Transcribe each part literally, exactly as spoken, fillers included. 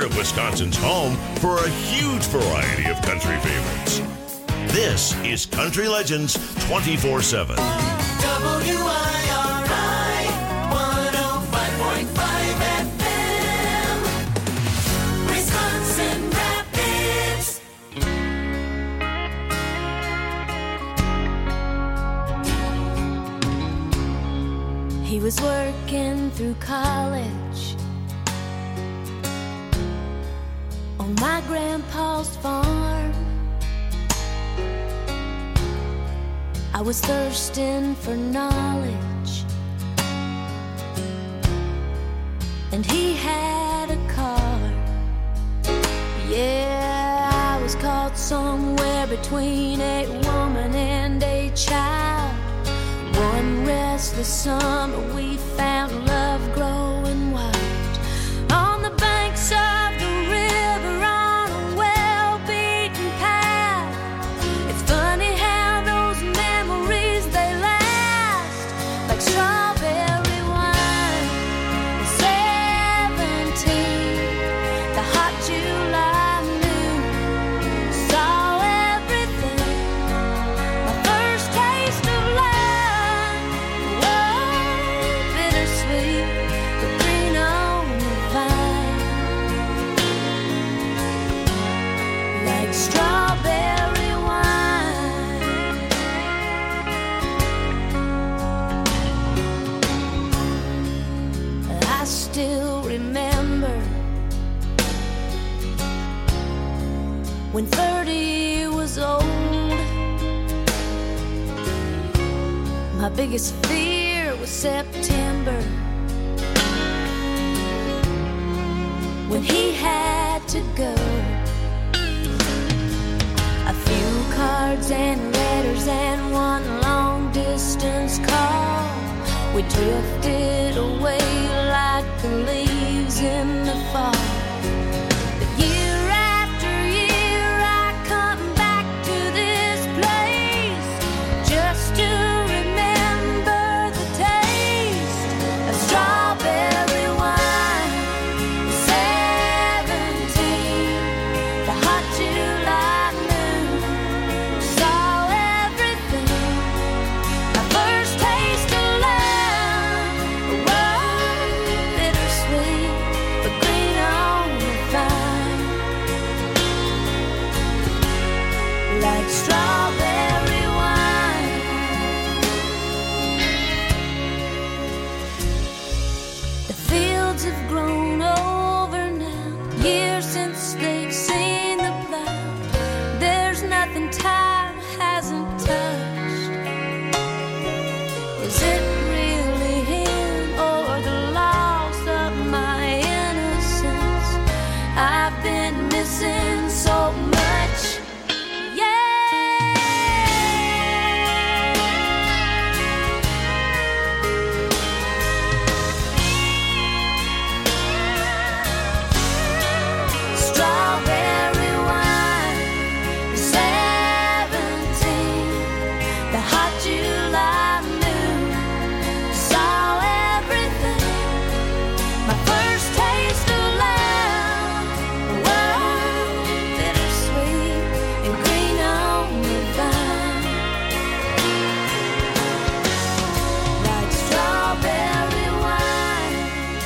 of Wisconsin's home for a huge variety of country favorites. This is Country Legends twenty-four seven. W I R I one oh five point five F M, Wisconsin Rapids. He was working through college on my grandpa's farm. I was thirsting for knowledge, and he had a car. Yeah, I was caught somewhere between a woman and a child. One restless summer we found love growing wild on the banks of the river on a well-beaten path. It's funny how those memories, they last like strawberry wine. At seventeen, the hot July noon, saw everything. My first taste of love, whoa, bittersweet, but green on the vine, like strawberry wine. I still remember when thirty was old. My biggest fear was September, when he had to go. A few cards and letters and one long distance call. We drifted away like the leaves in the fall. But year after year I come back to this place just to remember the taste of strawberry wine. Seventeen, the hot July noon, saw everything. My first taste of love, whoa, bittersweet, but green on the vine, like strawberry wine. The fields have grown over now, years since they've seen the plow. There's nothing time hasn't touched. Is it really him or the loss of my innocence? I've been missing so much. Yeah. Strawberry wine, seventeen, the hot July noon, saw everything. My first taste of love, whoa, bittersweet and green on the vine, like strawberry wine,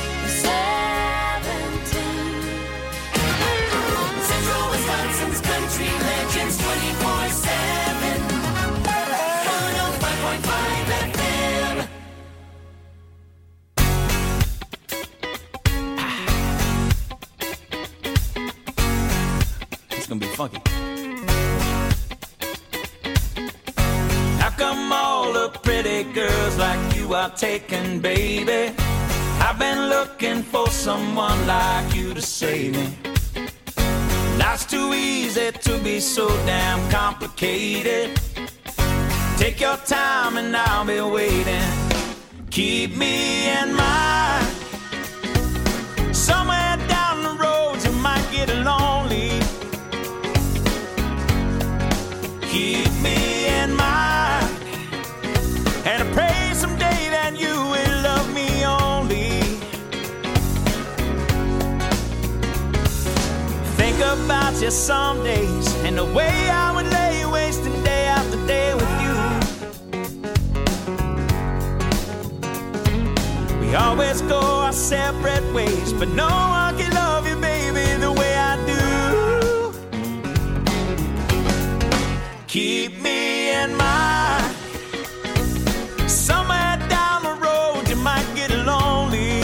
seventeen. Central Wisconsin's Country Legends twenty-four seven, one oh five point five F M. It's gonna be funky. How come all the pretty girls like you are taken, baby? I've been looking for someone like you to save me. Life's too easy to be so damn complicated. Take your time and I'll be waiting. Keep me in mind. Somewhere down the road you might get lonely. Keep me in mind. And I pray someday that you will love me only. about you some days, and the way I would lay wasting day after day with you. We always go our separate ways, but no one can love you, baby, the way I do. Keep me in mind. Somewhere down the road you might get lonely.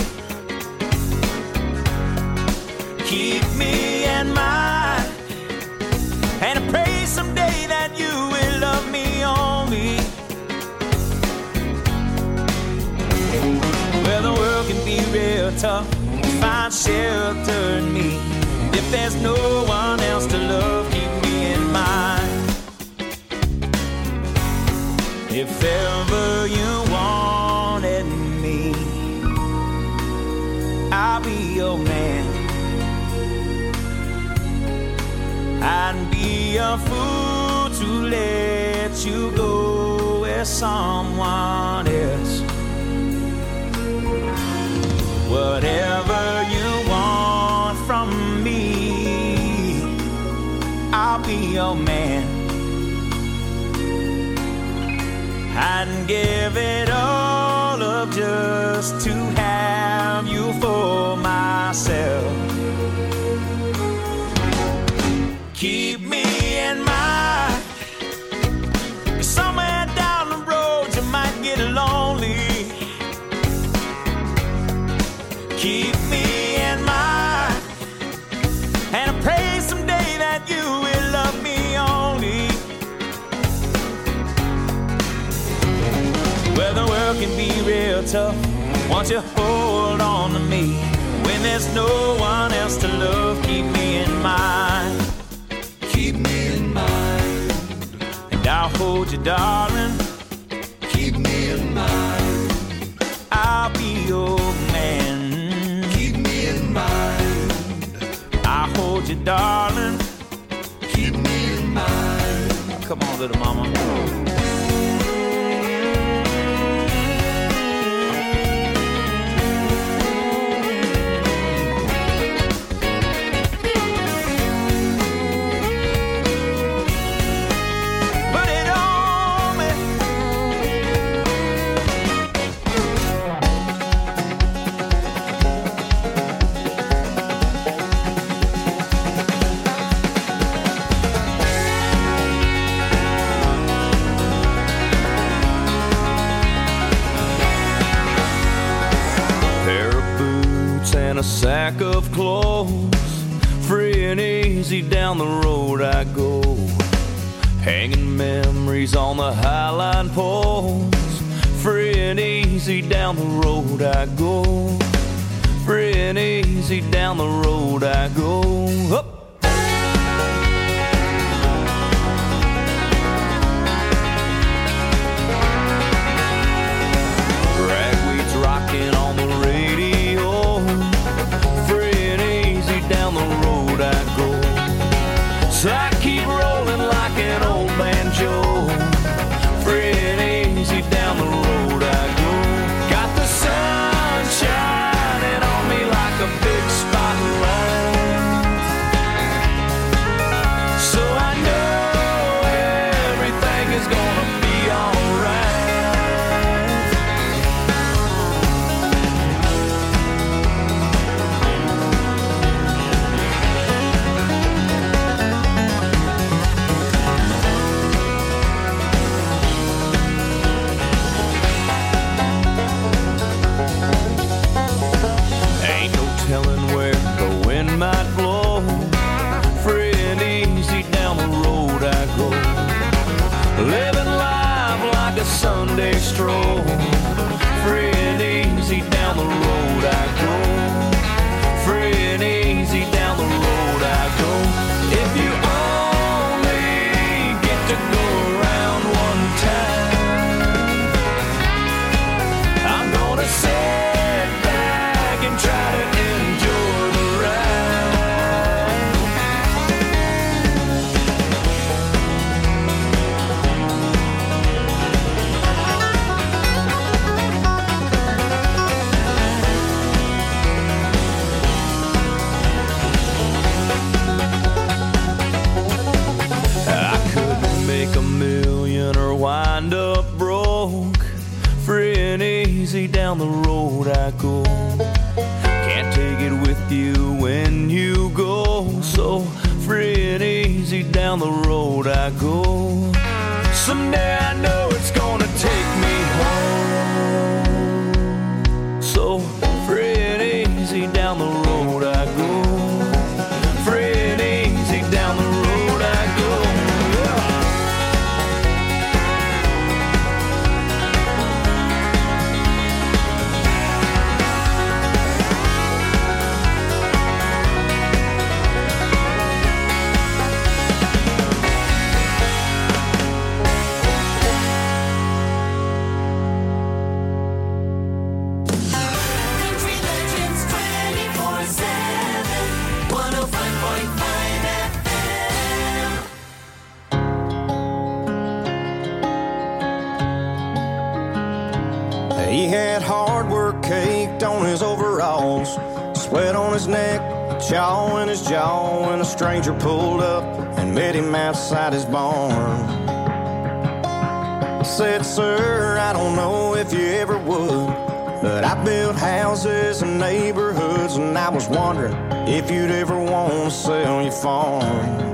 Keep me in mind, and I pray someday that you will love me only. Well, the world can be real tough to find shelter in me. If there's no one else to love, keep me in mind. If ever you wanted me, I'll be your man. I'd be a fool to let you go with someone else. Whatever you want from me, I'll be your man. I'd give it all up just to have you for myself. Keep me in mind. Somewhere down the road you might get lonely. Keep me in mind, and I pray someday that you will love me only. Well, the world can be real tough. Won't you hold on to me? When there's no one else to love, keep me in mind. Keep me in mind, and I'll hold you, darling. Keep me in mind, I'll be your man. Keep me in mind, I'll hold you, darling. Keep me in mind. Come on, little mama. A sack of clothes, free and easy down the road I go, hanging memories on the highline poles. Free and easy down the road I go, free and easy down the road I go. Up. Ragweed's rocking on the radio. Down the road I go, so I keep rolling like an old banjo. Free and easy down the road I go. Got the sun shining on me like a big spotlight. down the road I go. Someday I know it's gonna take me home. So free and easy down the road I go. Free and easy down the road I go. He had hard work caked on his overalls, sweat on his neck, chaw in his jaw, when a stranger pulled up and met him outside his barn. Said, sir, I don't know if you ever would, but I built houses and neighborhoods, and I was wondering if you'd ever want to sell your farm.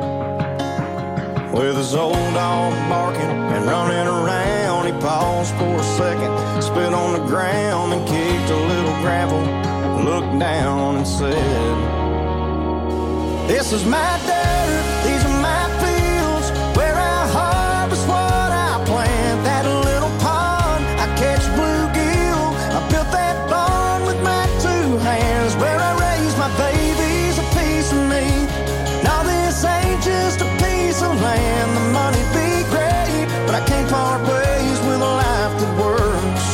With his old dog barking and running around, he paused for a second, spit on the ground and kicked a little gravel, looked down and said, this is my dirt, these are my fields, where I harvest what I plant. That little pond, I catch bluegill, I built that barn with my two hands, where I raise my babies, a piece of me. Now this ain't just a piece of land, the money be great, but I can't part ways with a life that works.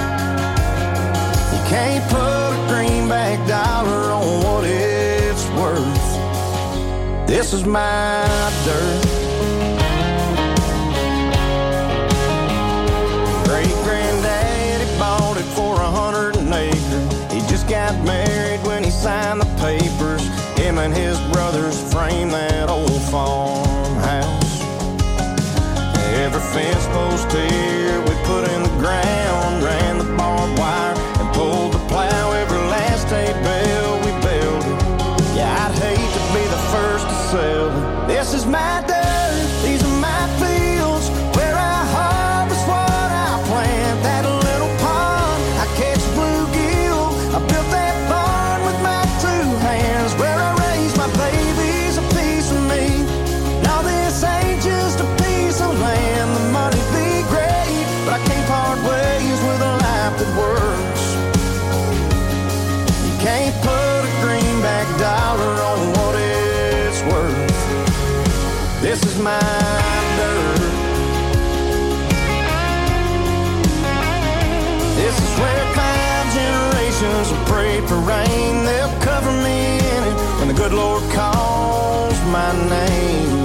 You can't put a greenback dollar on what it's worth. This is my dirt. Great-granddaddy bought it for a hundred an acre. He just got married when he signed the papers. Him and his brothers framed that old farmhouse. Every fence post here we put in the ground, ran the barbed wire and pulled the plow. Every last hay bale we built it. Yeah, I'd hate to be the first to sell it. This is my dirt, these are my fields, where I harvest what I plant. That little pond, I catch bluegill, I built that barn with my two hands, where I raise my babies, a piece of me. Now this ain't just a piece of land, the money be great, but I can't part ways with a life that works. You can't put a greenback dollar on what it's worth. This is my dirt. This is where five generations have prayed for rain. They'll cover me in it when the good Lord calls my name.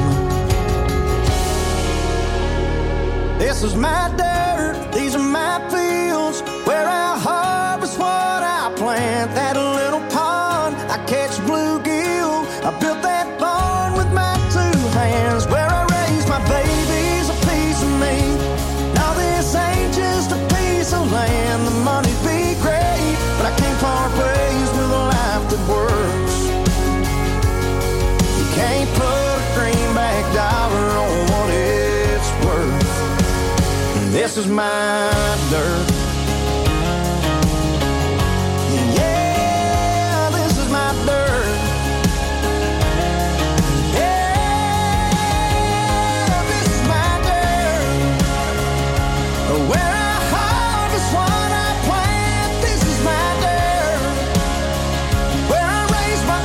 This is my dirt, these are my fields, where I harvest what I plant. That little pond, I catch bluegill, I built that barn with my two hands, where I raise my babies, a piece of me. Now this ain't just a piece of land, the money be great, but I can't part ways with a life that works. You can't put a greenback dollar on what it's worth. This is my dirt. Yeah, this is my dirt. Yeah, this is my dirt. Where I harvest what I plant. This is my dirt. Where I raise my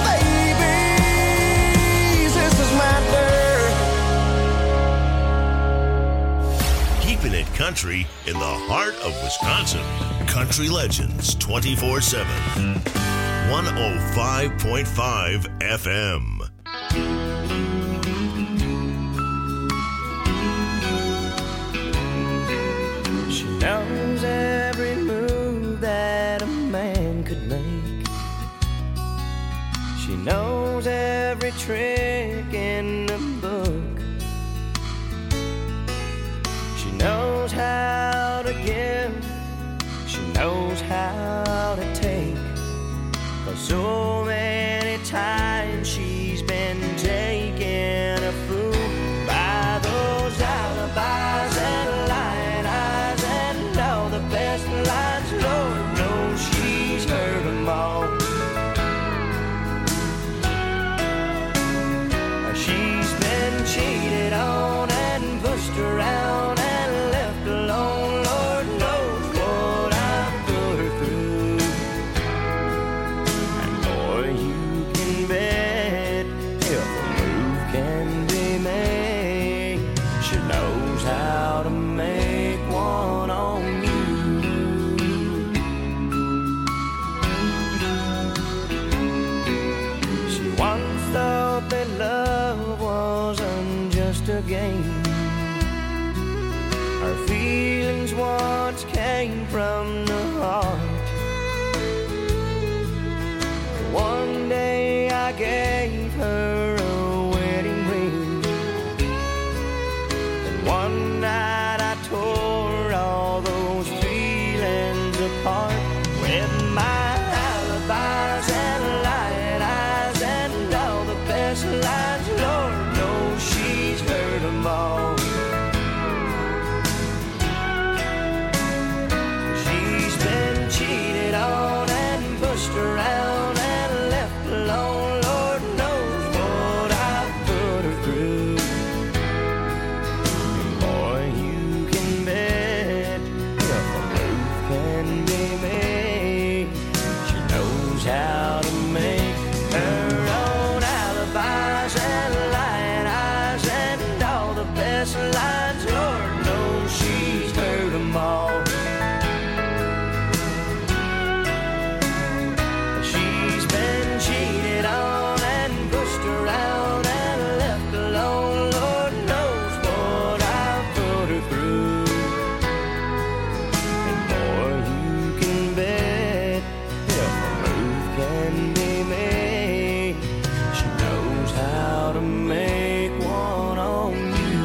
babies. This is my dirt. Keeping it country in the heart of Wisconsin. Country Legends twenty-four seven. one oh five point five F M. She knows every move that a man could make. She knows every trick in the book. She knows how to give, she knows how to take. For so many times she's been taken game. Our feelings once came from the heart. One day I gave her a wedding ring, and one night I tore all those feelings apart with my alibis and light eyes and all the best lines. Lord knows she's heard them all. She's been cheated on and pushed around and left alone. Lord knows what I've put her through. And boy, you can bet if a move can be made, she knows how to make her own alibis and light eyes and all the best lines. Lord knows she's heard them all. She's been cheated on and pushed around and left alone. Lord knows what I've put her through. And boy, you can bet if a move can be made, she knows how to make one on you.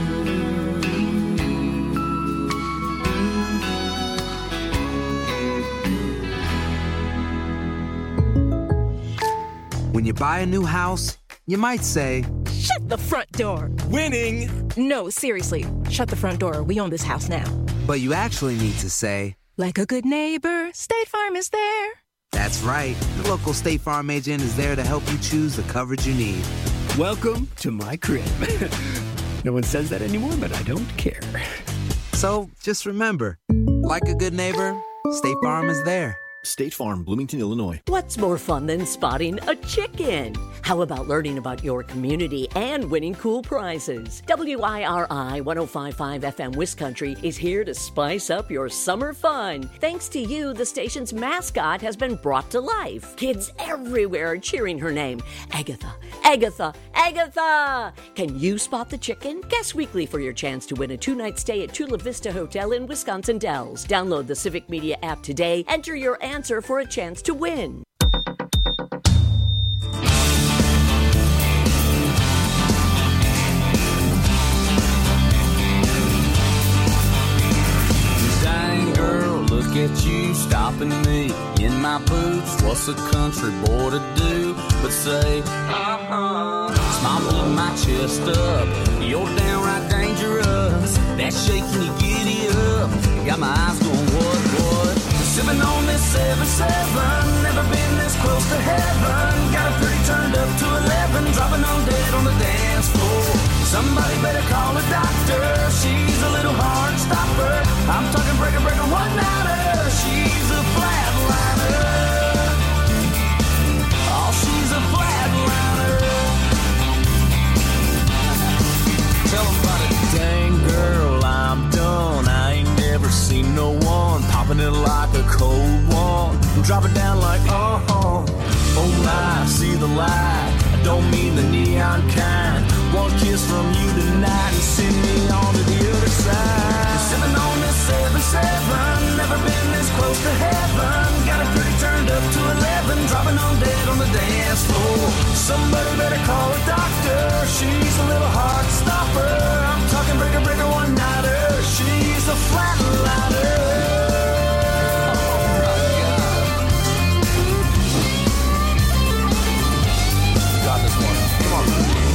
When you buy a new house, you might say, Shut the front door. Winning! No, seriously. Shut the front door. We own this house now. but you actually need to say, like a good neighbor, State Farm is there. That's right. The local State Farm agent is there to help you choose the coverage you need. Welcome to my crib. No one says that anymore, but I don't care. So just remember, like a good neighbor, State Farm is there. State Farm, Bloomington, Illinois. What's more fun than spotting a chicken? How about learning about your community and winning cool prizes? W I R I one oh five point five F M Wiscountry is here to spice up your summer fun. Thanks to you, the station's mascot has been brought to life. Kids everywhere are cheering her name. Agatha, Agatha, Agatha! Can you spot the chicken? Guess weekly for your chance to win a two-night stay at Chula Vista Hotel in Wisconsin Dells. Download the Civic Media app today. Enter your answer for a chance to win. Dang girl, look at you stopping me in my boots. What's a country boy to do but say, uh-huh. Smiling my chest up, you're downright dangerous. That shaking you giddy up, got my eyes going what, what? Sipping on this seven seven, never been this close to heaven. Got her pretty turned up to eleven, dropping on dead on the dance floor. Somebody better call a doctor, she's a little hard stopper. I'm talking breaker, breaker, one-nighter, she's a flatliner. Oh, she's a flatliner. Tell them about it. Dang girl, I'm done, I ain't never seen no one popping it like a cold one, drop it down like uh-huh. Oh my, see the light, I don't mean the neon kind. One kiss from you tonight and send me on to the other side. Sipping on this seven seven, never been this close to heaven. Got it pretty turned up to eleven, dropping on dead on the dance floor. Somebody better call a doctor, she's a little heart stopper. I'm talking breaker, breaker, one-nighter, she's a flatliner. Got this one. Come on.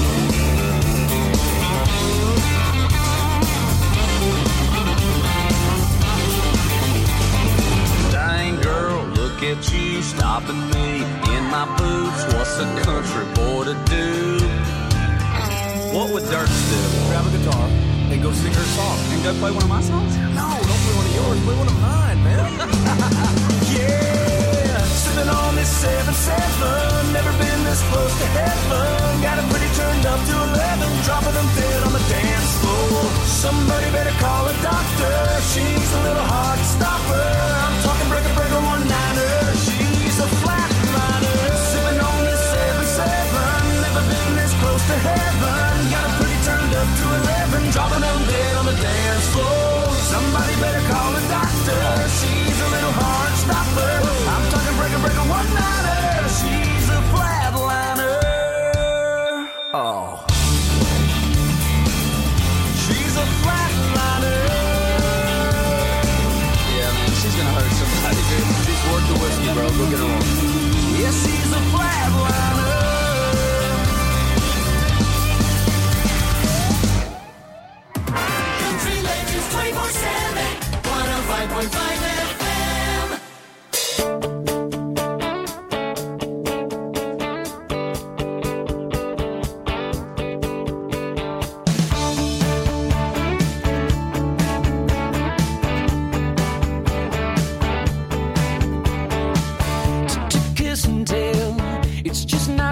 Dang girl, look at you stopping me in my boots. What's a country boy to do? What would Dirks do? Grab a guitar and go sing her song. And go play one of my songs? No, don't play one of yours. Play one of mine, man. Yeah, sipping on this seven seven, never been this close to heaven. Got it pretty turned up to eleven, dropping them dead on the dance floor. Somebody better call a doctor, she's a little hard stopper. I'm talking breaker, breaker, one-nighter, she's a flatliner. Sipping on this seven seven, never been this close to heaven. Got it pretty turned up to eleven,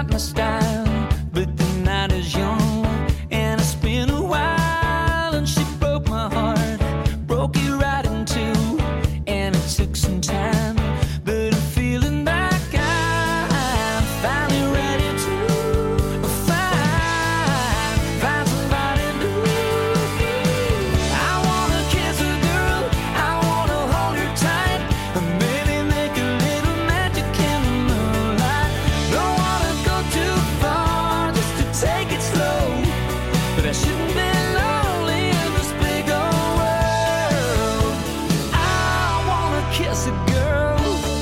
not my style, but the night is young, and it's been a while, and she broke my heart, broke it right in two, and it took some time, but I'm feeling like I'm finally ready to find, find somebody new. I wanna kiss a girl, I wanna hold her tight, and maybe make a little magic in the moonlight. Don't wanna go too far, just to take it slow, but I shouldn't be lonely in this big old world. I wanna kiss a girl.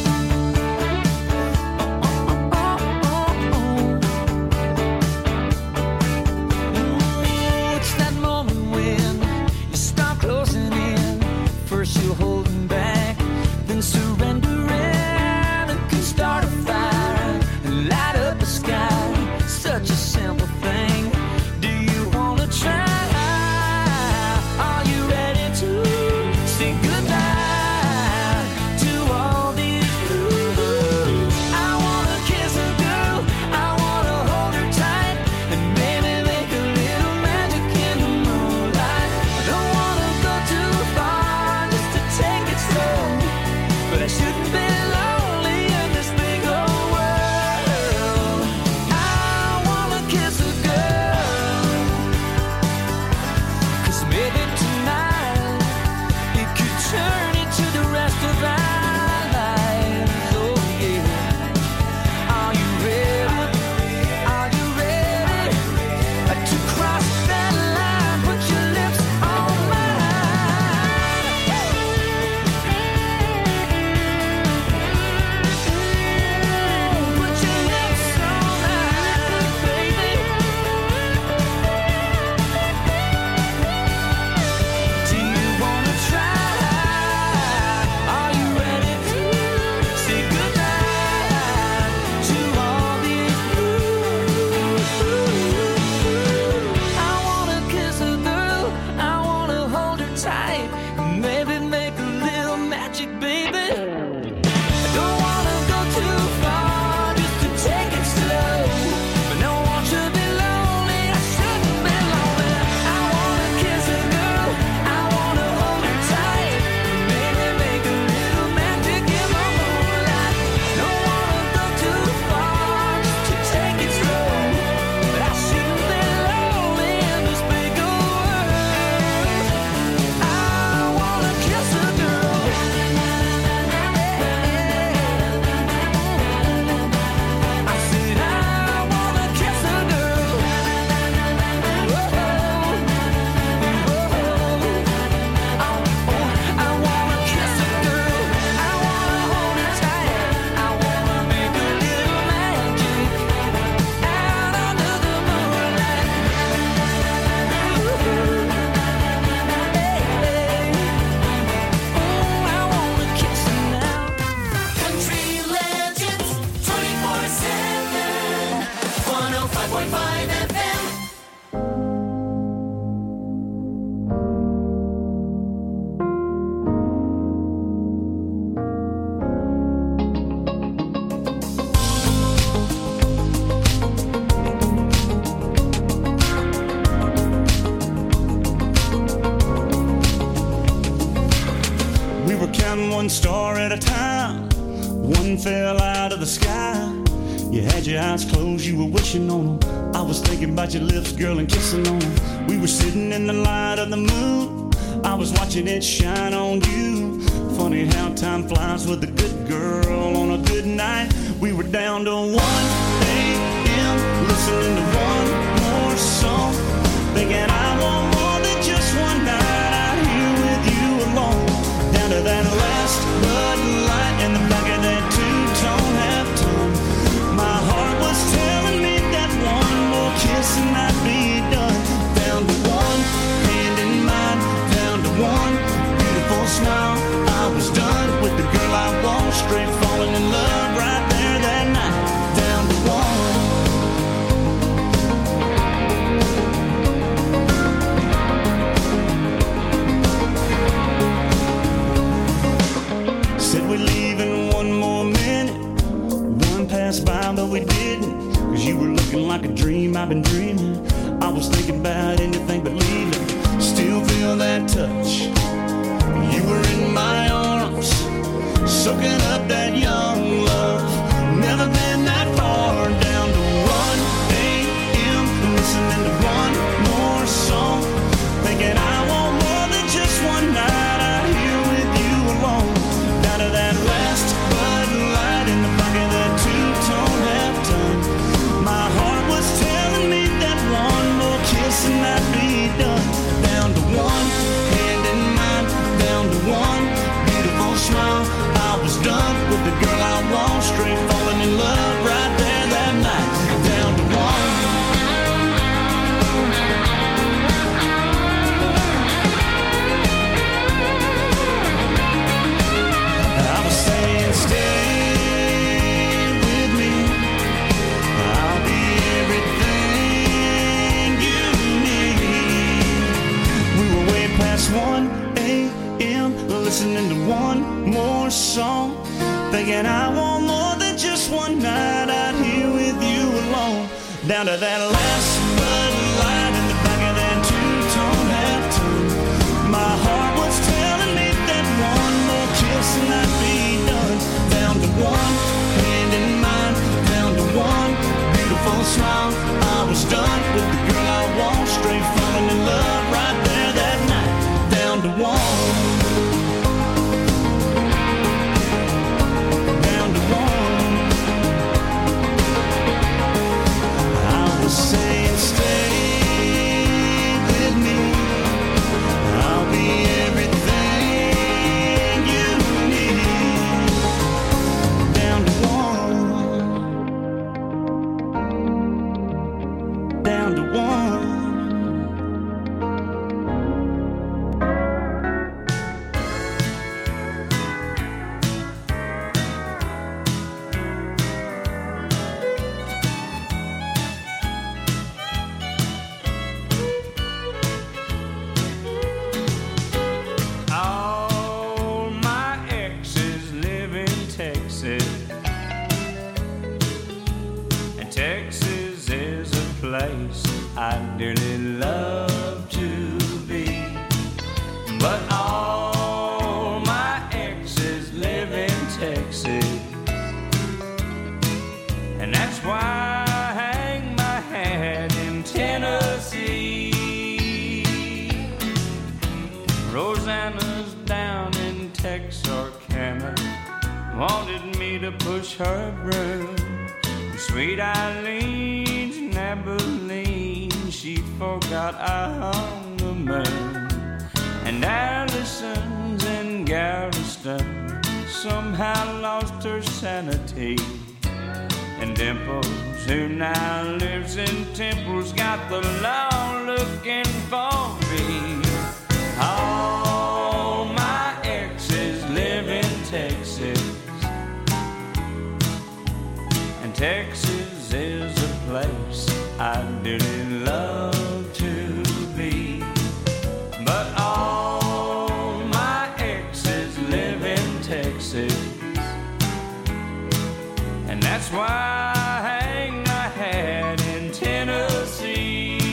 Ooh, it's that moment when you start closing in. First you're holding back, then surrendering. It can start a fire and light up the sky. Such a simple thing. Do you wanna try? Are you ready to say goodbye to all these blues? I wanna kiss a girl, I wanna hold her tight, and maybe make a little magic in the moonlight. I don't wanna go too far, just to take it slow, but I shouldn't be lonely in this big old world. I wanna kiss a girl, 'cause maybe tonight it could turn into the rest of our lives. Oh yeah. Are you ready? Are you ready to cross that line? Put your lips on mine. Put your lips on mine, baby. Do you wanna try? Are you ready to say goodbye to all these blues? I wanna kiss a girl, I wanna hold her tight, maybe make a little magic, baby. I don't wanna go too far, just to take it slow, but no one should be lonely, I shouldn't be lonely. I wanna kiss a girl, I wanna hold her tight, maybe make a little magic in the moonlight. Don't wanna go too far, just to take it slow, but I shouldn't be lonely in this big old world. I wanna kiss a girl. I said I wanna kiss a girl. Whoa, whoa. I wanna kiss a girl, I wanna hold her tight, I wanna make a little magic out under the moonlight. Oh, I wanna kiss her now. Country Legends twenty-four seven, one oh five point five F M. We were counting one star at a time. One fell out of the sky. You had your eyes closed, you were wishing on them. I was thinking about your lips, girl, and kissing on them. We were sitting in the light of the moon. I was watching it shine on you. Funny how time flies with a good girl on a good night. We were down to one a.m. listening to one more song, thinking I want more than just one night out here with you alone. Down to that last Bud Light in the back of that two-tone half-tone. My heart was telling me that one more kiss and I'd be done. Down to one hand in mine, down to one beautiful smile. I was done with the girl I want, straight falling in love right there that night. Down to one. Cause you were looking like a dream I've been dreaming. I was thinking about anything but leaving. Still feel that touch. You were in my arms, soaking up that young love. Never been that far. Down to one a.m. listening to one more song, thinking I want more than just one night out here with you alone. Down to that last Bud Light in the back of that two-tone half-ton. My heart was telling me that one more kiss and I'd be done. Down to one hand in mine, down to one beautiful smile. I was done with the girl I want, straight falling in love right there that night. Down to one. I was saying stay with me, I'll be everything you need. We were way past one a.m. listening to one more song, thinking I want more than just one night out here with you alone. Down to that last Bud Light in the back of that two-tone half-ton. My heart was telling me that one more kiss and I'd be done. Down to one hand in mine, down to one beautiful smile. I was done with the girl I want, straight falling in love right there that night. Down to one. Saying stay with me, I'll be everything you need. Down to one, down to one. I'd dearly love to be, but all my exes live in Texas, and that's why I hang my hat in Tennessee. Rosanna's down in Texarkana, wanted me to push her broom. Sweet Eileen's in Abilene, she forgot I hung the moon. And Allison's in Galveston, somehow lost her sanity. And Dimples, who now lives in Temple's, got the law looking for me. All my exes live in Texas, and Texas is a place I'd dearly love to be. But all my exes live in Texas, and that's why I hang my hat in Tennessee.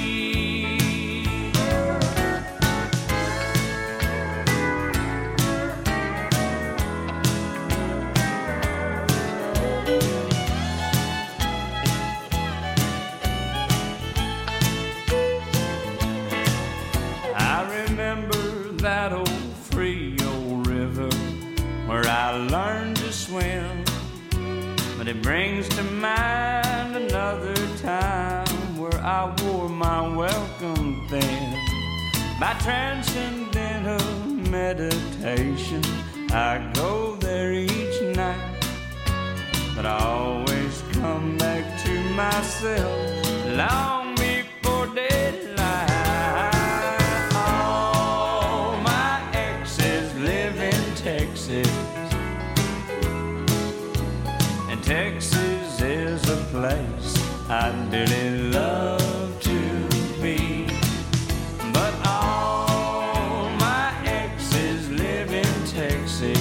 That old free old river where I learned to swim, but it brings to mind another time where I wore my welcome thin. By transcendental meditation, I go there each night, but I always come back to myself long before daylight. Texas, and Texas is a place I'd dearly love to be. But all my exes live in Texas,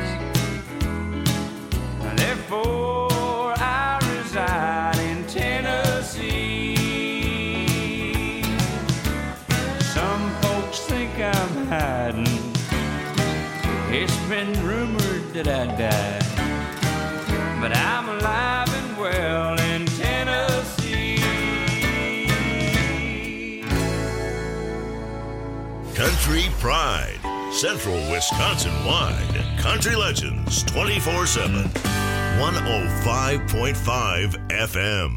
and therefore I reside in Tennessee. that I died, but I'm alive and well in Tennessee. Country Pride, Central Wisconsin-wide. Country Legends twenty-four seven. one oh five point five F M.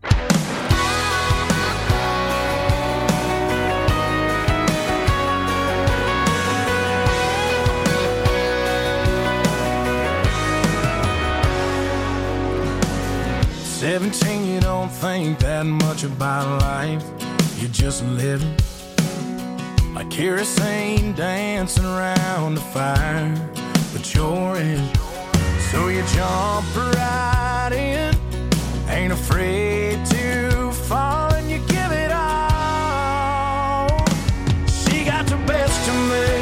Seventeen, you don't think that much about life. You're just living like kerosene dancing around the fire. But you're in, so you jump right in. Ain't afraid to fall and you give it all. She got the best of me.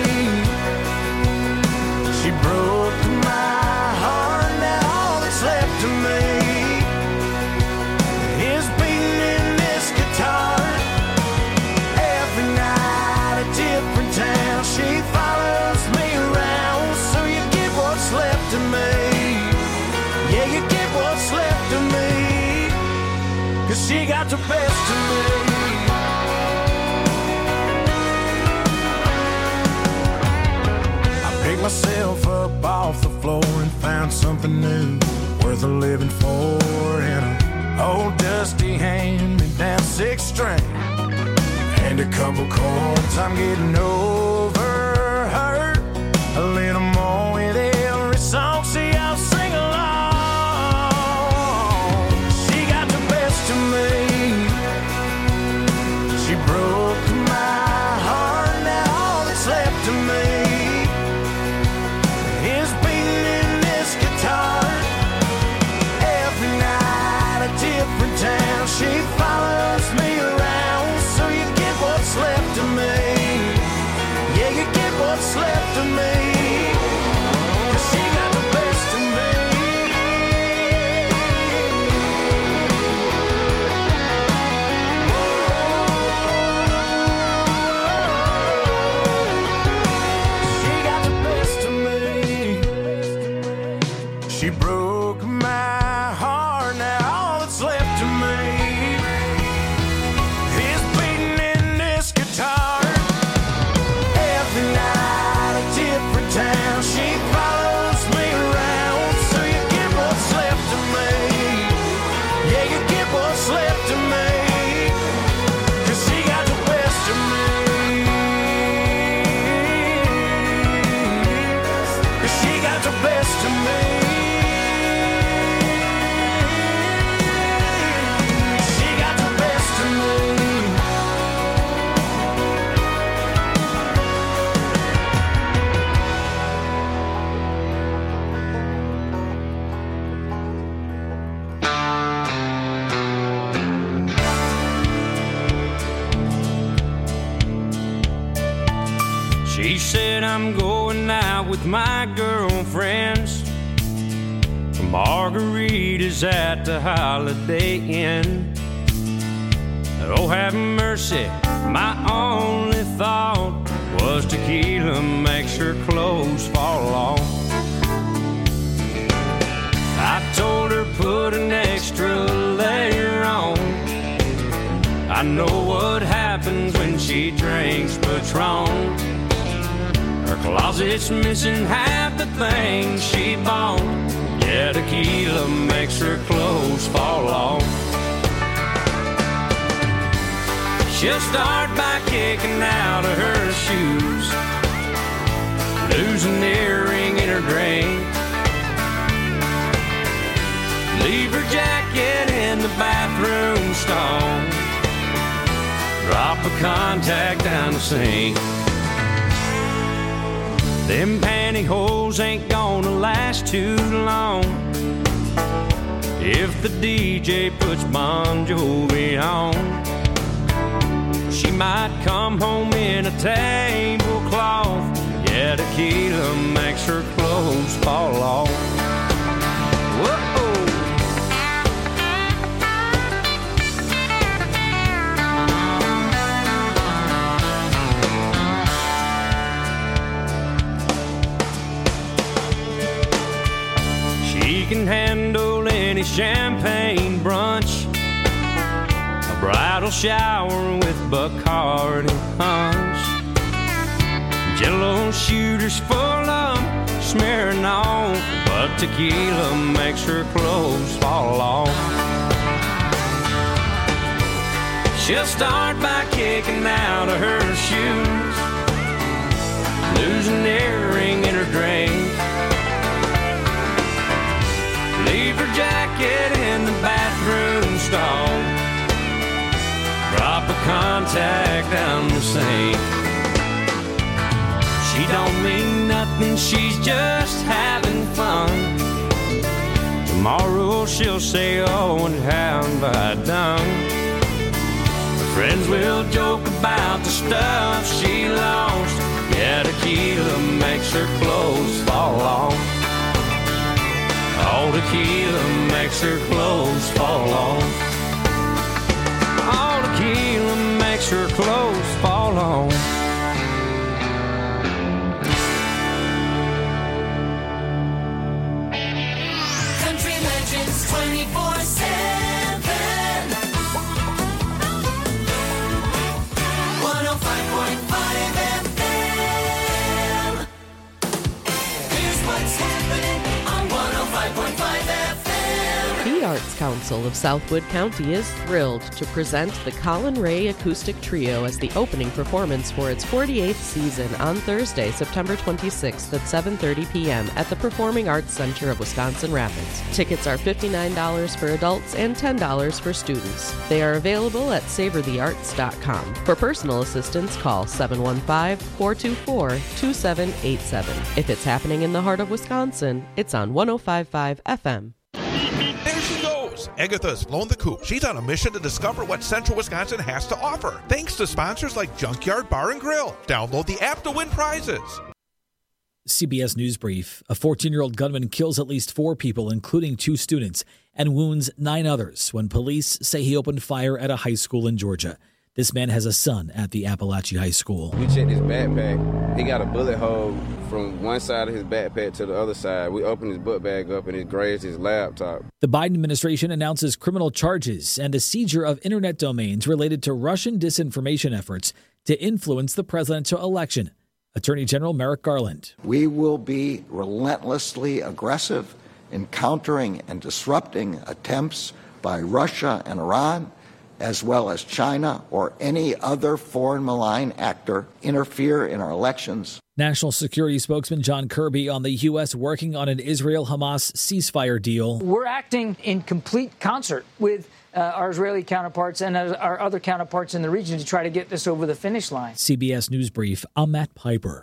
She broke my heart, now all that's left of me is beating in this guitar. Every night a different town. She follows me around, so you get what's left of me. Yeah, you get what's left of me, 'cause she got the best of me. I picked myself up off the floor and found something new worth a living for. And an old dusty hand-me-down six string and a couple chords. I'm getting over her a little more with every song. See, I'll sing along. She got the best of me. She broke my heart, now all that's left of me is beating in this guitar. Every night a different town. She follows me around, so you get what's left of me. Yeah, you get what's left of me, 'cause she got the best of me. She got the best of me. She broke my heart, now all that's left of me is beating in this guitar. Every night a different town. She follows me around, so you get what's left of me. Yeah, you get what's left of me, 'cause she got the best of me. 'Cause she got the best of me. She got the best of me. She said I'm going out with my girlfriends for margaritas at the Holiday Inn. Oh, have mercy, my only thought was tequila makes her clothes fall off. I told her put an extra layer on. I know what happens when she drinks Patron. Her closet's missing half the things she bought. Yeah, tequila makes her clothes fall off. She'll start by kicking out of her shoes, lose an earring in her drink, leave her jacket in the bathroom stall, drop a contact down the sink. Them pantyhose ain't gonna last too long if the D J puts Bon Jovi on. She might come home in a tablecloth. Yeah, tequila makes her clothes fall off. Whoa. champagne brunch, a bridal shower with Bacardi punch, Jello shooters full of smearing on, but tequila makes her clothes fall off. She'll start by kicking out of her shoes, lose an earring in her drink, leave her jacket in the bathroom stall, drop a contact down the sink. She don't mean nothing, she's just having fun. Tomorrow she'll say, oh, and how have I done? Friends will joke about the stuff she lost. Yeah, tequila makes her clothes fall off. Oh, tequila makes her clothes fall off. Oh, tequila makes her clothes fall off. Country Legends twenty-four seven. one oh five point five F M. Here's what's happening on one oh five point five F M. The Arts Council of Southwood County is thrilled to present the Colin Ray Acoustic Trio as the opening performance for its forty-eighth season on Thursday, September twenty-sixth at seven thirty p.m. at the Performing Arts Center of Wisconsin Rapids. Tickets are fifty-nine dollars for adults and ten dollars for students. They are available at savor the arts dot com. For personal assistance, call seven one five, four two four, two seven eight seven. If it's happening in the heart of Wisconsin, it's on one oh five point five F M. There she goes. Agatha's blown the coop. She's on a mission to discover what Central Wisconsin has to offer. Thanks to sponsors like Junkyard Bar and Grill. Download the app to win prizes. C B S News Brief. A fourteen-year-old gunman kills at least four people, including two students, and wounds nine others when police say he opened fire at a high school in Georgia. This man has a son at the Appalachian High School. We checked his backpack. He got a bullet hole from one side of his backpack to the other side. We opened his book bag up and it grazed his laptop. The Biden administration announces criminal charges and a seizure of internet domains related to Russian disinformation efforts to influence the presidential election. Attorney General Merrick Garland. We will be relentlessly aggressive in countering and disrupting attempts by Russia and Iran, as well as China or any other foreign malign actor, interfere in our elections. National Security Spokesman John Kirby on the U S working on an Israel-Hamas ceasefire deal. We're acting in complete concert with uh, our Israeli counterparts and uh, our other counterparts in the region to try to get this over the finish line. C B S News Brief, I'm Matt Piper.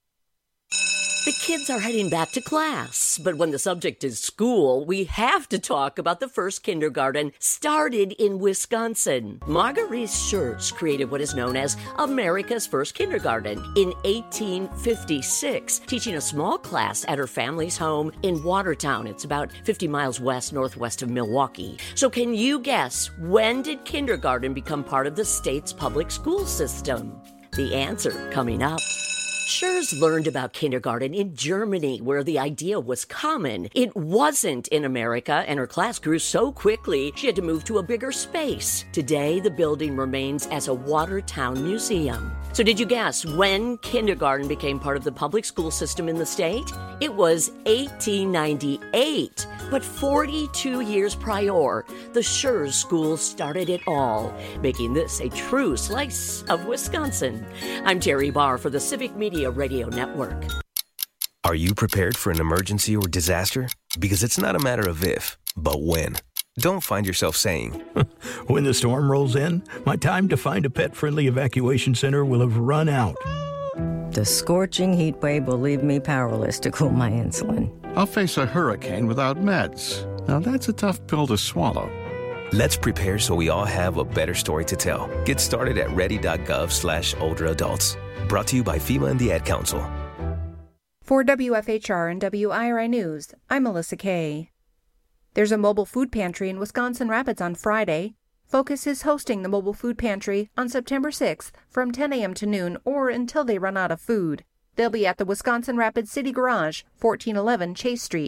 The kids are heading back to class, but when the subject is school, we have to talk about the first kindergarten started in Wisconsin. Marguerite Schurz created what is known as America's first kindergarten in eighteen fifty-six, teaching a small class at her family's home in Watertown. It's about fifty miles west northwest of Milwaukee. So can you guess, when did kindergarten become part of the state's public school system? The answer coming up. Schurz learned about kindergarten in Germany, where the idea was common. It wasn't in America, and her class grew so quickly she had to move to a bigger space. Today, the building remains as a Watertown museum. So did you guess when kindergarten became part of the public school system in the state? It was eighteen ninety-eight. But forty-two years prior, the Schurz School started it all, making this a true slice of Wisconsin. I'm Terry Barr for the Civic Media Radio Network. Are you prepared for an emergency or disaster? Because it's not a matter of if, but when. Don't find yourself saying, when the storm rolls in, my time to find a pet-friendly evacuation center will have run out. The scorching heat wave will leave me powerless to cool my insulin. I'll face a hurricane without meds. Now that's a tough pill to swallow. Let's prepare so we all have a better story to tell. Get started at ready.gov slash older adults. Brought to you by FEMA and the Ad Council. For W F H R and W I R I News, I'm Melissa Kay. There's a mobile food pantry in Wisconsin Rapids on Friday. Focus is hosting the mobile food pantry on September sixth from ten a.m. to noon or until they run out of food. They'll be at the Wisconsin Rapids City Garage, fourteen eleven Chase Street.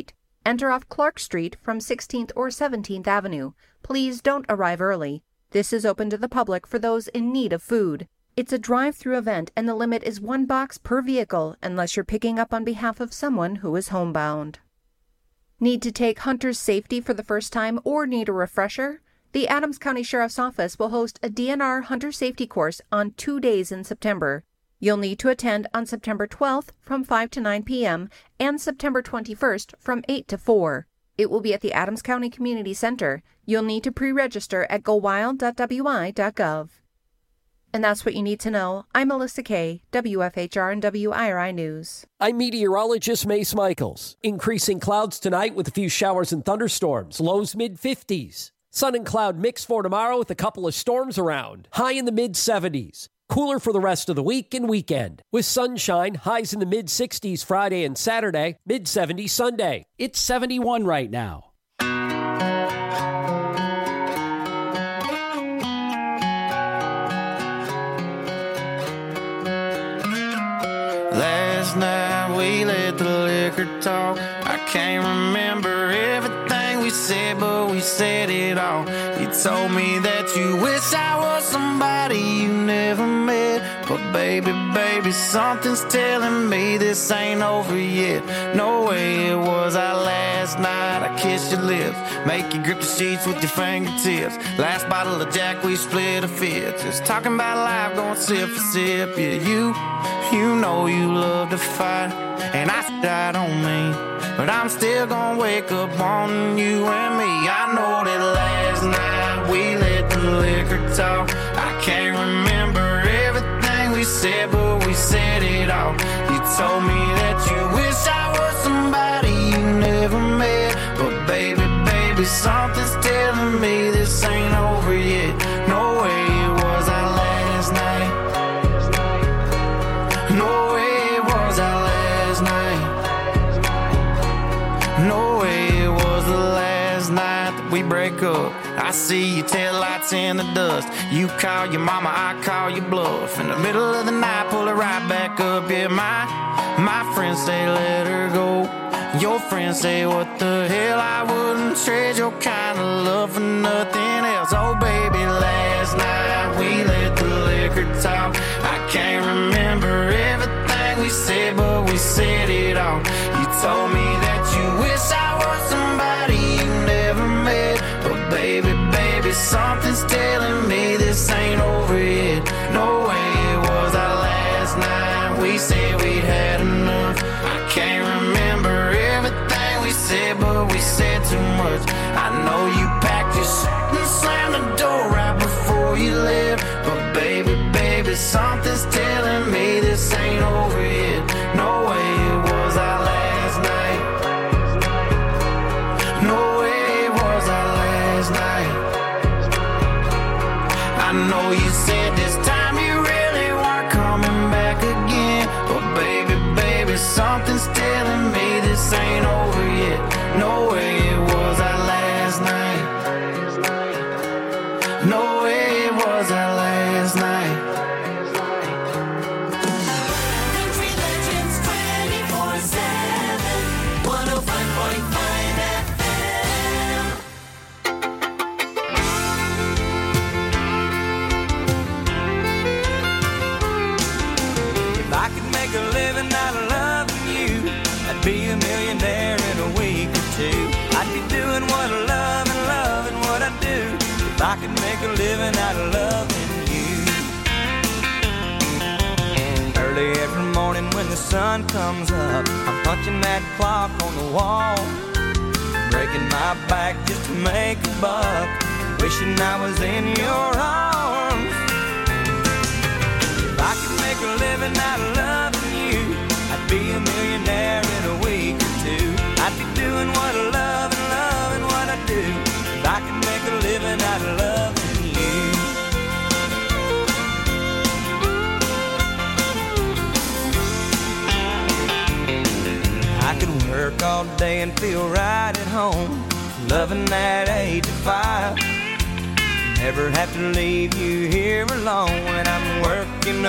Enter off Clark Street from sixteenth or seventeenth Avenue. Please don't arrive early. This is open to the public for those in need of food. It's a drive-through event and the limit is one box per vehicle unless you're picking up on behalf of someone who is homebound. Need to take hunter's safety for the first time or need a refresher? The Adams County Sheriff's Office will host a D N R hunter safety course on two days in September. You'll need to attend on September twelfth from five to nine p.m. and September twenty-first from eight to four. It will be at the Adams County Community Center. You'll need to pre-register at go wild dot w i dot gov. And that's what you need to know. I'm Melissa Kay, W F H R and W I R I News. I'm meteorologist Mace Michaels. Increasing clouds tonight with a few showers and thunderstorms. Lows mid fifties. Sun and cloud mix for tomorrow with a couple of storms around. High in the mid seventies. Cooler for the rest of the week and weekend. With sunshine, highs in the mid sixties Friday and Saturday, mid seventies Sunday. It's seventy-one right now. Last night we let the liquor talk. I can't remember everything we said, but we said it all. You told me that you wish I was somebody you never met. But baby, baby, something's telling me this ain't over yet. No way it was our last night. I kissed your lips, make you grip the sheets with your fingertips. Last bottle of Jack, we split a fifth. Just talking about life, going sip for sip. Yeah, you, you know you love to fight, and I died on me. But I'm still gonna wake up on you and me. I know that last night we let the liquor talk. I can't remember everything we said, but we said it all. You told me that you wish I was somebody you never met. But baby, baby, something's telling me this ain't over yet. No way it was our last night. No way it was our last night. No way it was the last night that we break up. I see your taillights in the dust. You call your mama, I call your bluff. In the middle of the night, pull it right back up. Yeah, my, my friends say let her go. Your friends say what the hell, I wouldn't trade your kind of love for nothing else. Oh baby, last night we let the liquor talk. I can't remember everything we said, but we said it all. You told me that you wish I was somebody you never met. But baby, baby, something's telling me this ain't over yet. No way it was our last night. We said we'd had enough. I can't remember everything we said, but we said too much. I know you packed your shit and slammed the door right before you left. But baby, baby, something's telling me this ain't over yet. No way it was our last night. No way it was our last night. I know you said this time you really weren't coming back again. But baby, baby, something's telling me this ain't over yet. No way it was our last night. No way it was our last night. Country Legends twenty-four seven, one oh five point five F M. If I could make a living out of loving you, I'd be a millionaire in a week or two. I'd be doing what I love and loving what I do. If I could make a living out of loving you. Early every morning when the sun comes up, I'm punching that clock on the wall, breaking my back just to make a buck, wishing I was in your arms. If I could make a living out of loving you, I'd be a millionaire in a week or two. I'd be doing what I love and loving what I do. If I could make a living out of loving you. I could work all day and feel right at home, loving that eight to five. Never have to leave you here alone when I'm working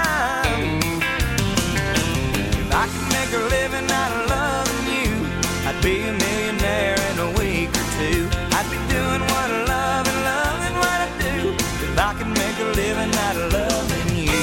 overtime. If I could make a living out of loving you, I'd be a millionaire in a week or two. I'd be doing what I love and loving what I do. If I could make a living out of loving you.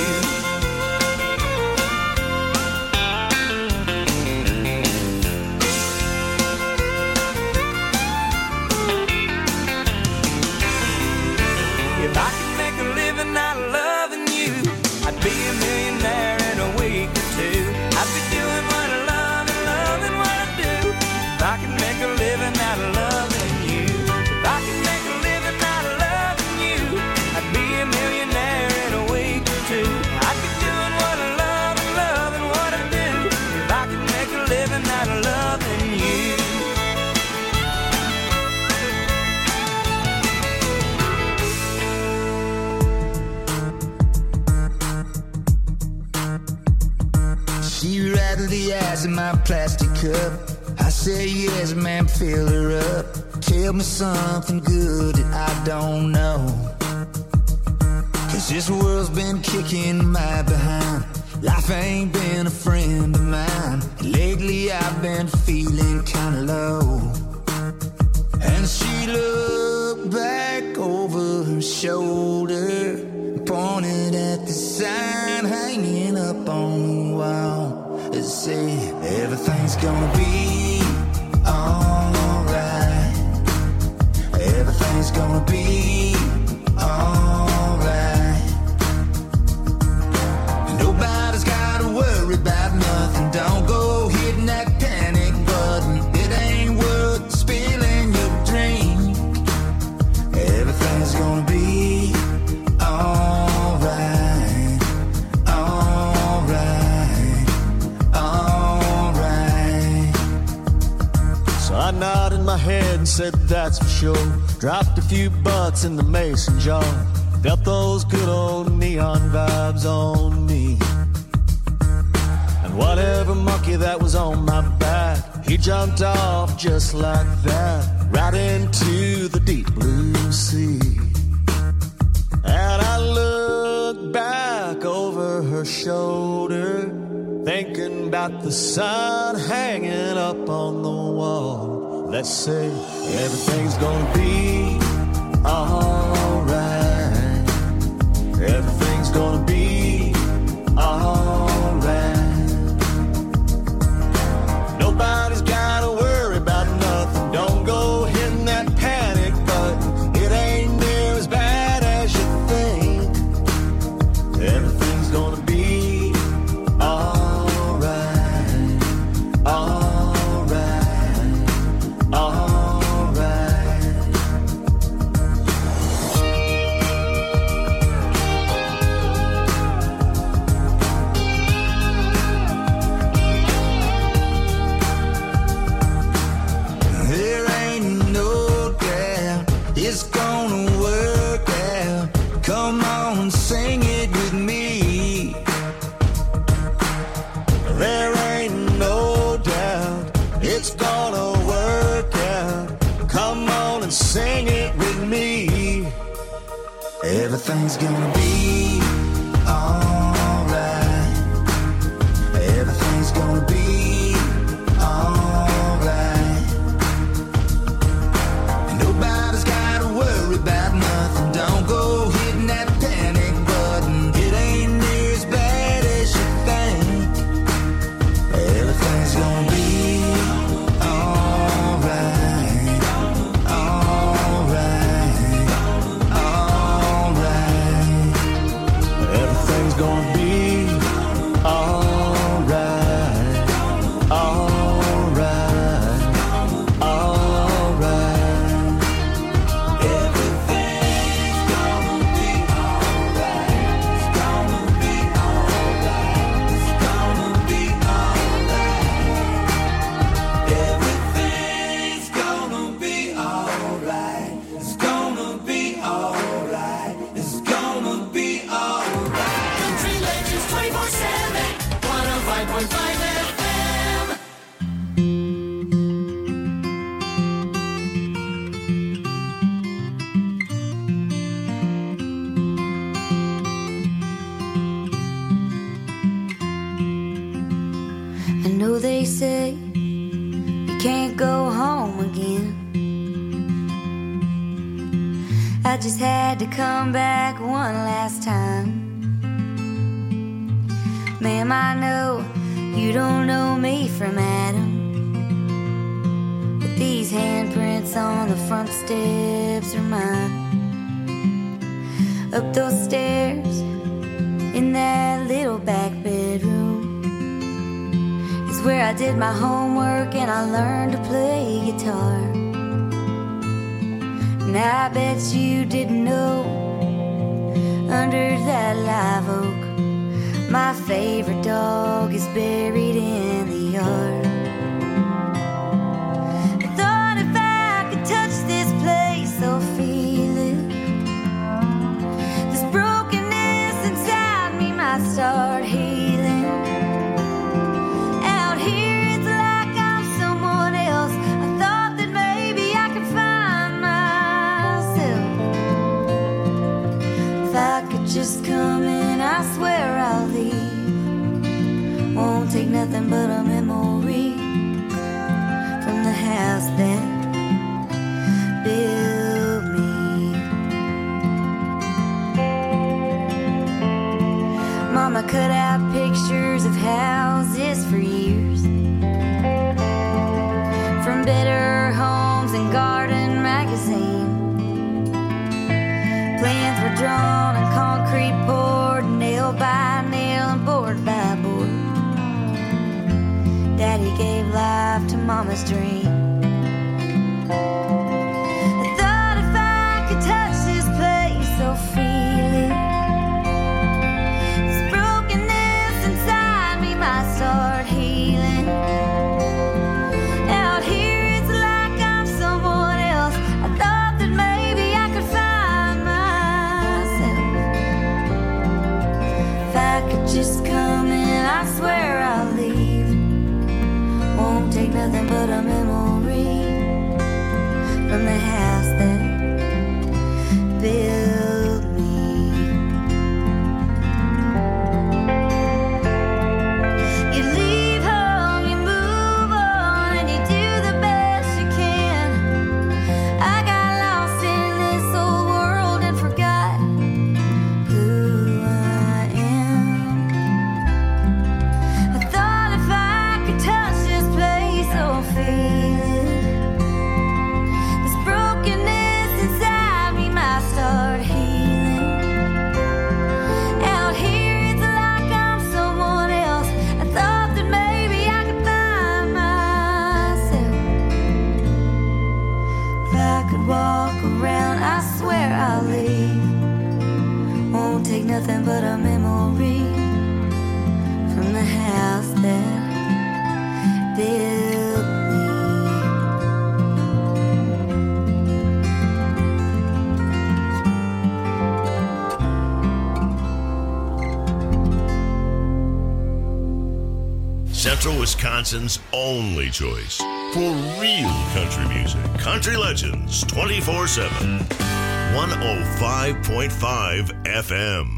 If I could make a living out of loving you, I'd be a millionaire in a week or two. I'd be doing what I love and loving what I do. If I could make a living out of loving you, if I could make a living out of loving you, I'd be a millionaire in a week or two. I'd be doing what I love and loving what I do. If I could make a living out of loving you. She rattled the ice in my plastic cup. I said yes, man, fill her up. Tell me something good that I don't know. Cause this world's been kicking my behind. Life ain't been a friend of mine. Lately I've been feeling kinda low. And she looked back over her shoulder, pointed at the sign hanging up on the wall. It said, everything's gonna be alright. Everything's gonna be alright. Nobody's gotta worry about nothing. Don't go hitting that panic button. It ain't worth spilling your drink. Everything's gonna be alright, alright, alright. So I nodded my head and said that's for sure. Dropped a few bucks in the mason jar. Felt those good old neon vibes on me. And whatever monkey that was on my back, he jumped off just like that, right into the deep blue sea. And I looked back over her shoulder, thinking about the sun hanging up on the wall. Let's say everything's gonna be alright. Everything's gonna be alright. Nobody's gotta worry about nothing. Don't go hitting that panic button. It ain't near as bad as you think. Everything's gonna be alright, alright, alright. There ain't no doubt it's gonna work out. Come on, sing it with me. There ain't no doubt it's gonna work out. Come on and sing it with me. Everything's gonna be alright. Everything's gonna be alright. Nobody's gotta worry about nothing. Don't go hitting that panic button. It ain't near as bad as you think. Everything's gonna be alright, alright, alright. Everything's gonna be alright, alright, alright. Everything's gonna be alright. It's gonna be alright. It's gonna be alright. Everything's gonna be alright. It's gonna be alright. It's gonna be alright. Country Legends twenty-four seven, one oh five point five F M. I know they say you can't go I just had to come back one last time. Ma'am, I know you don't know me from Adam, but these handprints on the front steps are mine. Up those stairs in that little back bedroom is where I did my homework and I learned to play guitar. And I bet you didn't know, under that live oak, my favorite dog is buried in the yard. I thought if I could touch this place or feel it, this brokenness inside me might start healing. Out here it's like I'm someone else. I thought that maybe I could find myself. If I could just come in, I swear I'll leave. Won't take nothing but a memory from the house that built me. Mama cut out pictures of houses for years, from Better Homes and Garden magazine. Plans were drawn on concrete poured, nail by nail and board by board. Daddy gave life to Mama's dream. I thought if I could touch this place or feel it, this brokenness inside me might start healing. Out here it's like I'm someone else. I thought that maybe I could find myself. If I could just come in, I swear I'll leave. Won't take nothing but a memory from the house that built me. You leave home, you move on, and you do the best you can. I got lost in this old world and forgot who I am. I thought if I could touch this place or feel it, this brokenness inside me might start healing. Out here it's like I'm someone else. I thought that maybe I could find myself. If I could walk around, I swear I'll leave. Won't take nothing but a memory from the house that built me. Central Wisconsin's only choice for real country music. Country Legends twenty-four seven. one oh five point five F M.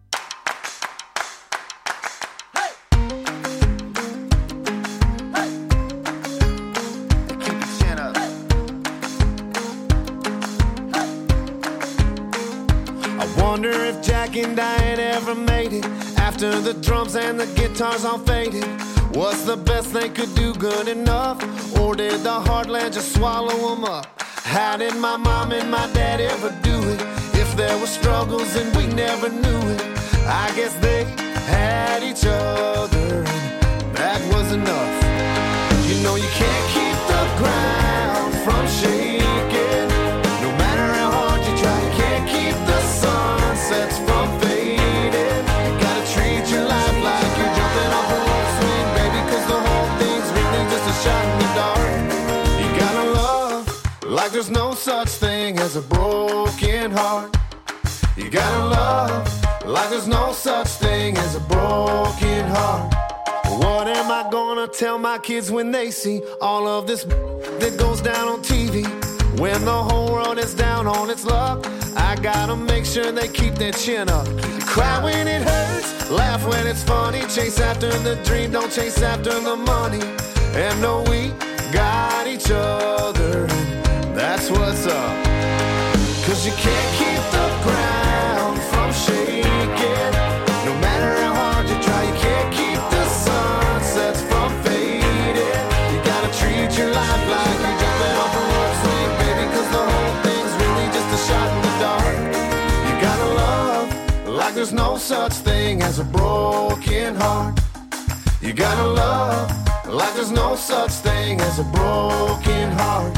I wonder if Jack and Diane ever made it after the drums and the guitars all faded. Was the best they could do good enough, or did the heartland just swallow them up? How did my mom and my dad ever do it? If there were struggles and we never knew it, I guess they had each other and that was enough. You know you can't keep the ground from shaking, no matter how hard you try. You can't keep the sunsets from fading. You gotta treat your life like you're jumping off a rope swing, baby, cause the whole thing's really just a shot in the dark. You gotta love like there's no such thing as a broken heart. You gotta love like there's no such thing as a broken heart. What am I gonna tell my kids when they see all of this that goes down on T V? When the whole world is down on its luck, I gotta make sure they keep their chin up. Cry when it hurts, laugh when it's funny, chase after the dream, don't chase after the money. And know we got each other, and that's what's up. Cause 'cause you can't keep the ground from shaking. No matter how hard you try, you can't keep the sunsets from fading. You gotta treat your life like you're jumping off a rope swing, baby, 'cause the whole thing's really just a shot in the dark. You gotta love like there's no such thing as a broken heart. You gotta love like there's no such thing as a broken heart.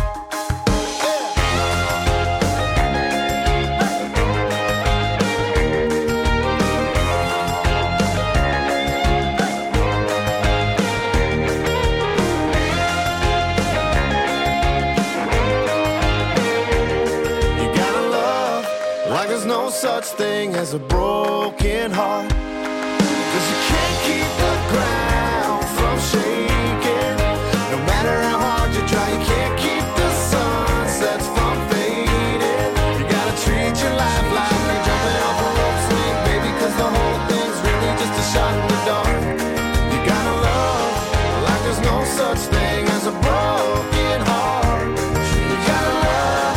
Such thing as a broken heart, 'cause you can't keep the ground from shaking. No matter how hard you try, you can't keep the sunsets from fading. You gotta treat your life like you're jumping off a rope swing, baby, 'cause the whole thing's really just a shot in the dark. You gotta love like there's no such thing as a broken heart. You gotta love.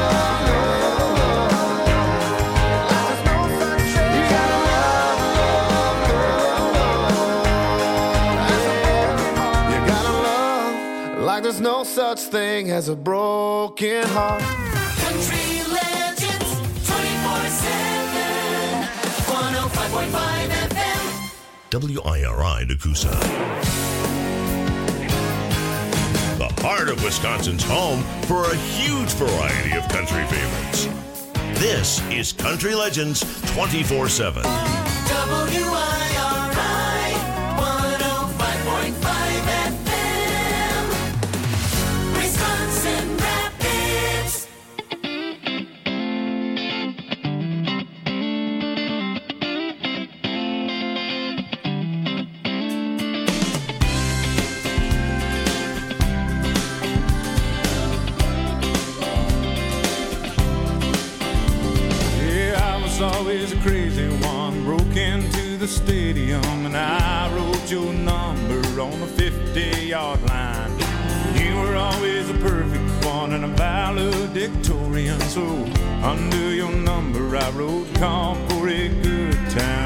There's no such thing as a broken heart. Country Legends twenty-four seven, one oh five point five F M. W I R I Nakusa. The heart of Wisconsin's home for a huge variety of country favorites. This is Country Legends twenty-four seven. W I R I one oh five point five F M. Wisconsin Rapids. Yeah, I was always a crazy one, broke into the stadium, and I wrote your number on the fifty-yard line. You were always a perfect one and a valedictorian, so under your number I wrote, call for a good time.